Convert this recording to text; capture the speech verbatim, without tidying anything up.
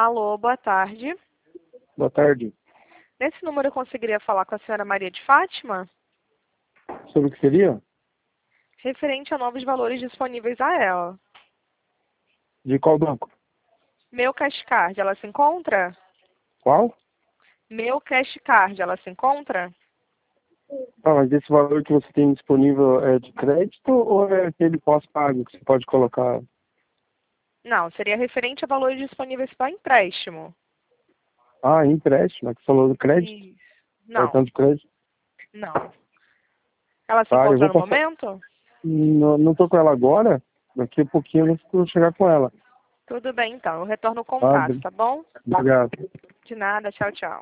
Alô, boa tarde. Boa tarde. Nesse número eu conseguiria falar com a senhora Maria de Fátima? Sobre o que seria? Referente a novos valores disponíveis a ela. De qual banco? Meu Cash Card, ela se encontra? Qual? Meu Cash Card, ela se encontra? Ah, mas esse valor que você tem disponível é de crédito ou é aquele pós-pago que você pode colocar? Não, seria referente a valores disponíveis para empréstimo. Ah, empréstimo, é que você falou do crédito? Isso. Cartão Não, de crédito? não. Ela se Tá, eu encontra vou no passar. momento? Não, não tô com ela agora, daqui a pouquinho eu vou chegar com ela. Tudo bem, então. Eu retorno o Tá? contato, tá bom? Obrigado. De nada. Tchau, tchau.